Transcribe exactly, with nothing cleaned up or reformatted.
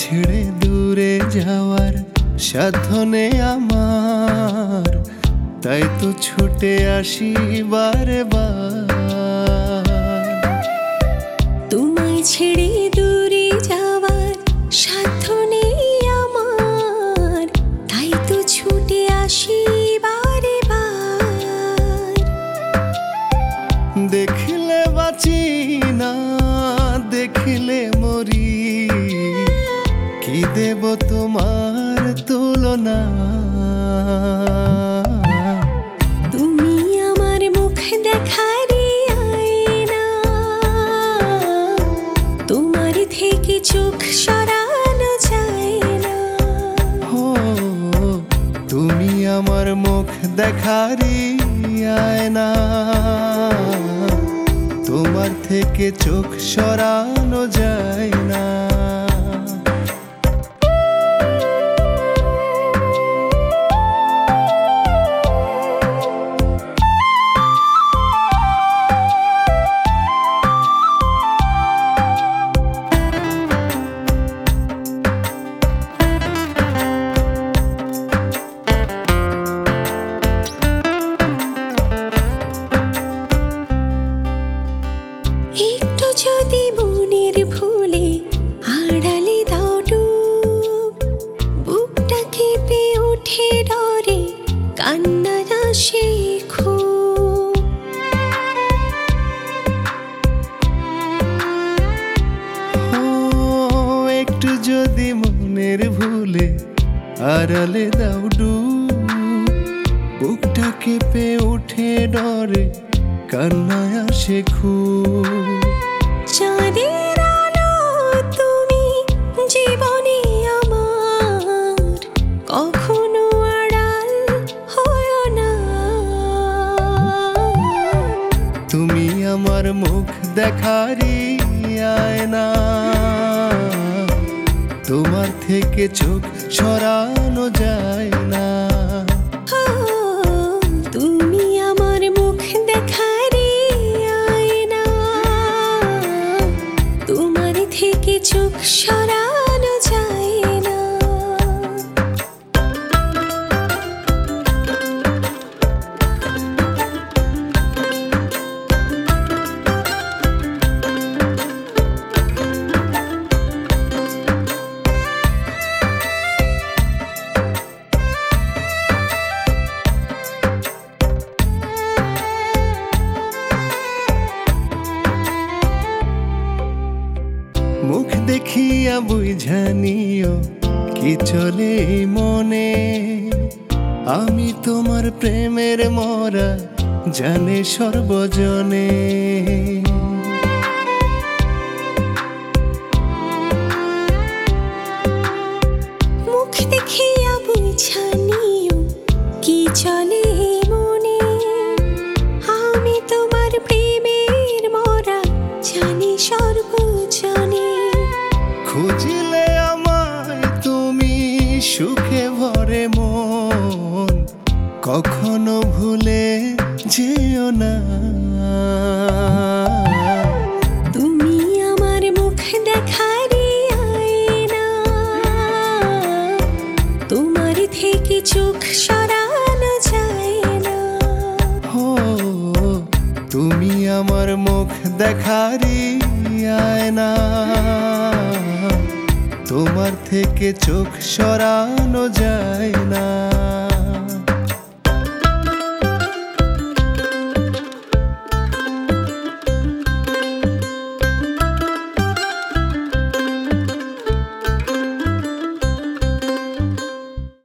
ছেড়ে দূরে যাওয়ার সাধ্য নেই আমার, তাই তো ছুটে আসি বারে বার। তোমায় ছেড়ে দূরে যাওয়ার সাধ্য নেই আমার, তাই তো ছুটে আসি বারে বার। দেখলে বাঁচি না, দেখলে মরি, কি দেব তোমার তুলনা। তুমি আমার মুখ দেখারে আয়না, তোমার থেকে চোখ সরানো যায় না। ও তুমি আমার মুখ দেখারি আয়না, তোমার থেকে চোখ সরানো যায় না। একটু যদি মনের ভুলে আড়ালে দাও ডুব, বুকটা কেঁপে ওঠে ডরে, কান্না আসে খুব। ও একটু যদি মনের ভুলে আড়ালে দাও ডুব, বুকটা কেঁপে ওঠে ডরে, কান্নায় আসে খুব। চাঁদের আলো তুমি জীবনে আমার, কখনো আড়াল হয়ো না। তুমি আমার মুখ দেখারি আয়না, তোমার থেকে চোখ সরানো যায় না। ও, তুমি আমার মুখ দেখারে আয়না, তোমার থেকে চোখ সরানো যায় না। মুখ দেখিয়া বুঝানিও কি চলে এই মনে, আমি তোমার প্রেমের মরা জানে সর্বজনে। মুখ দেখিয়া বুঝানিও কি চলে মনে, আমি তোমার প্রেমের মরা জানি সর্বজনে। খুঁজিলে আমায় তুমি সুখে ভরে মন, কখনো ভুলে যেও না। তুমি আমার মুখ দেখারে আয়না, তোমার থেকে চোখ সরানো যায় না। ও তুমি আমার মুখ দেখারি আয়না, তোমার থেকে চোখ সরানো যায় না।